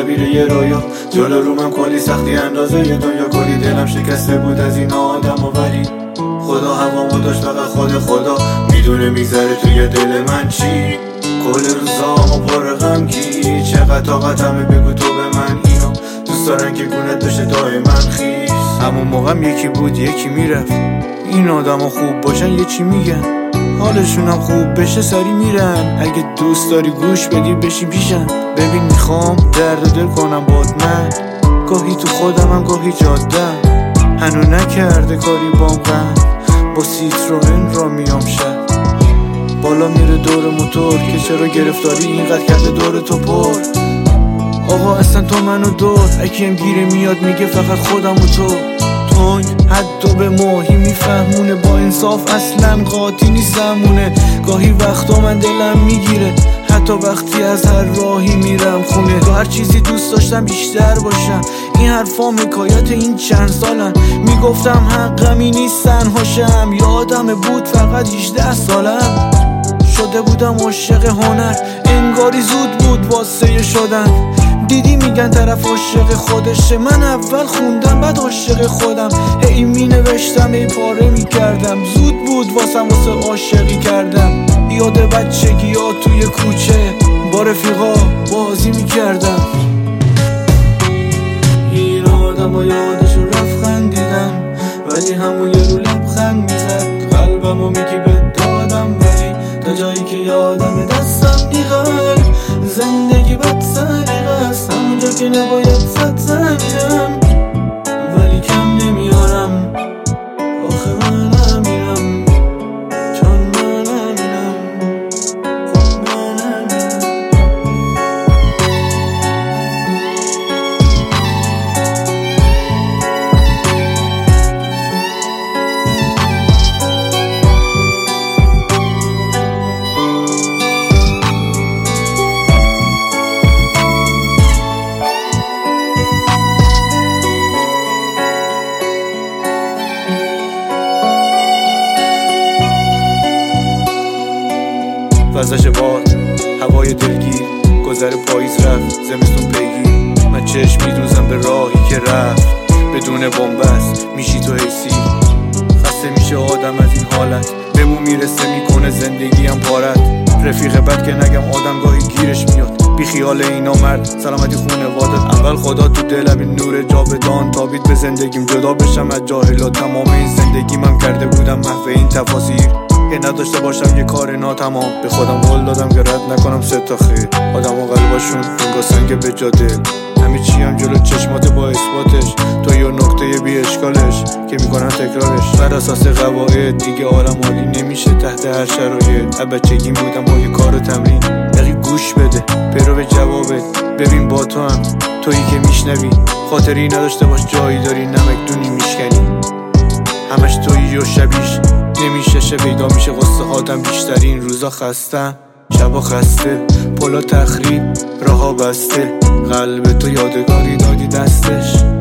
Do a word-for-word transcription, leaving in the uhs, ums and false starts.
تعبیر یه رویا. جلو رو من کلی سختی اندازه یه دنیا، کلی دلم شکسته بود از این آدم و ولی خدا هوامو داشت فقط خود خدا میدونه میگذره توی دل من چی. کل روزامو پر غم کی، چقدر طاقتمه بگو تو به من اینو دوست دارن که گونت بشه دائما خیس. همون موقعم یکی بود یکی میرفت، این آدما خوب باشن یه چی میگن، حالشونم خوب بشه سری میرن. اگه دوست داری گوش بدی بشی پیشم، ببین میخوام درد دل کنم باد من، گاهی تو خودمم گاهی جادم، هنو نکرده کاری بام غم، با سیتروئن را میام شب بالا میره دور موتور که چرا گرفتاری اینقدر کرده دور تو پر. آقا اصلا تو منو دور، اکیم گیره میاد میگه فقط خودم و تو. تونگ حتی به ماهی میفهمونه، با انصاف اصلا قاطی نیستمونه. گاهی وقتا من دلم میگیره حتی وقتی از هر راهی میرم خونه. تو هر چیزی دوست داشتم بیشتر باشم، این حرفا حکایت این چند سالن. میگفتم حقمی نیستن هاشم، یادم بود فقط هجده سالم. شده بودم عاشق هنر، انگاری زود بود واسه شدن. دیدی میگن طرف عاشق خودشه، من اول خوندم بعد عاشق خودم. هی می نوشتم هی پاره میکردم، زود بود واسم واسه عاشقی کردم. یاد بچگی ها توی کوچه با رفیقا بازی میکردم. این آدم ها یادشو رفت خندیدم، ولی همون یه رو لبخند میزد. قلبمو میگی به دادم ولی تا جایی که یادم دستم دیگر زندگی بد سریقه است. همونجا که نباید زد زدم ولی کم نمیارم. آخه من نمیرم چون من نمیرم، خب من نمیرم. وزش باد، هوای دلگیر، گذر پاییز رفت زمستون پیگیر. من چشم میدوزم به راهی که رفت بدون بنبست، میشی تو حیثی. خسته میشه آدم از این حالت، بهمون میرسه میکنه زندگیم پارت. رفیق بد که نگم آدم گاهی گیرش میاد، بی خیال اینا مرد سلامتی خونوادت. اول خدا تو دلم این نور جاودان تابید به زندگیم، جدا بشم از جاهلا. تمام این زندگی من کرده بودم محو این تفاصیل که نداشته باشم یه کار ناتمام. به خودم قول دادم که رد نکنم سه تا خیر، آدم و قلباشون انگار سنگ به جا دل. همه چی هم جلو چشمات با اثباتش، تو یه نکته بی اشکالش که میکنن تکرارش. بر اساس قواعد دیگه عالم عالی نمیشه تحت هر شرایط. بچگیم بودم با یه کار و تمرین، دقیق گوش بده پیرو به جوابت. ببین با تو هم تویی که میشنوی، خاطری نداشته باش جایی داری نمک دونی میشکنی. همش تویی و شبیش نمیشه شه پیدا میشه قصه آدم بیشتر. این روزا خستم شبا خسته، پلا تخریب راها بسته، قلب تو یادگاری دادی دستش.